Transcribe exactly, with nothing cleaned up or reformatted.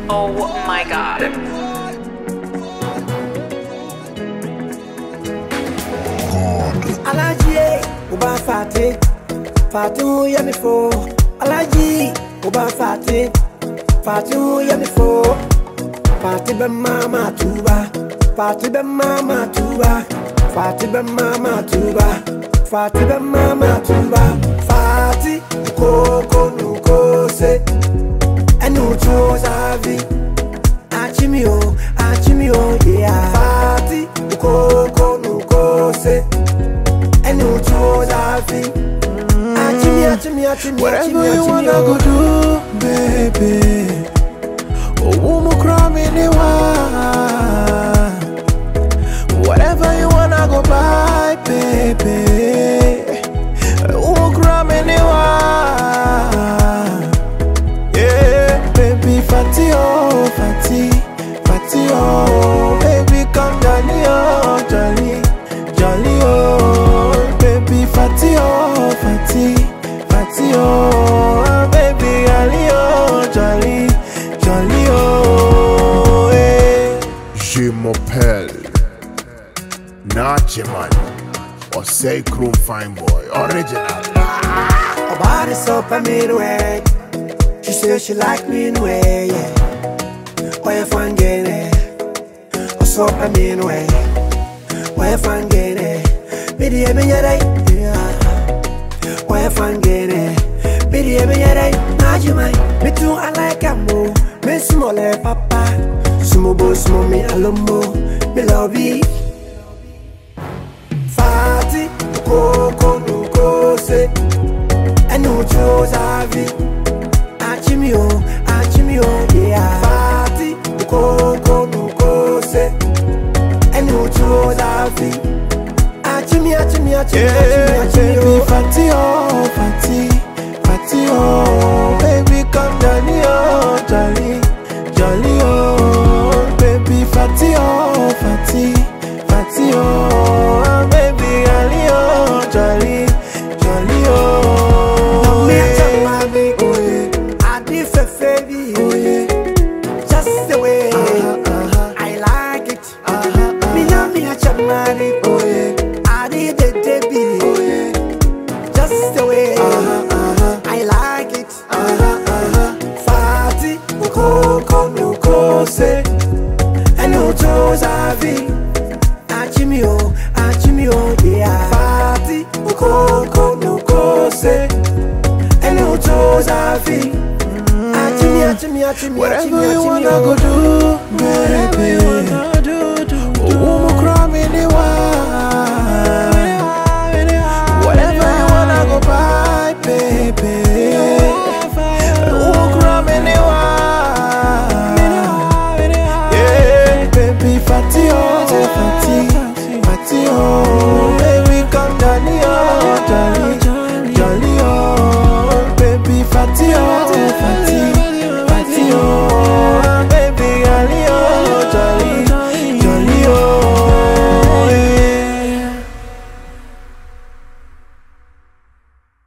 Oh my god. Alaji, Uba Fati, Fatu Yamifo. Alaji, Uba Fati, Fatu Yamifo. Fati be mama tuba, Fati be mama tuba, Fati be mama tuba, Fati be mama tuba, Fati Koko nuko se, enu choza vi, Achimio, Achimio, yeah. Fati Koko nuko se. Whatever you wanna go do, baby. Oh, mo cry anyone. Whatever you wanna go buy, baby. Oh, mo cry anyone. Yeah, baby, fatty oh, fatty, fatty oh, baby, come jolly oh, jolly, jolly oh. Fatty oh, fatty, fatty oh, baby, jolly oh, jolly, jolly oh, eh. Je m'appelle Nachiman, or say Chrome Fine Boy, original. Her body so for me the way. She says she like me the way, yeah. Why you fun getting it? Or so for me the way. Why you fun getting it? Bidi ebe yere, why you fun get it? Bidi ebe yere, najimai. Me too I like amo, me smole papa, sumo bo sumo me alomo, me love you. Fati koko nuko se, enu choza vi. Achimio, achimio, yeah. Fati koko nuko se, enu choza vi. Yeah, baby, fatty oh, fatty, fatty oh, baby, come jolly oh, jolly, jolly oh, baby, fatty oh, fatty, fatty oh, baby, jolly oh, jolly, jolly oh. Now me a tell my baby, oh yeah, I did for baby, oh yeah, just the way uh-huh, uh-huh. I like it. Uh-huh, uh-huh. Me now me a tell my baby, oh yeah. Just the way uh-huh, uh-huh. I like it. Uh-huh, uh-huh. Fati koko nuko se, enu choza vi. Achimio, achimio, yeah. Fati koko nuko se, enu choza vi. Achimi, achimi, achimi, Whatever achimi, you wanna go do, baby.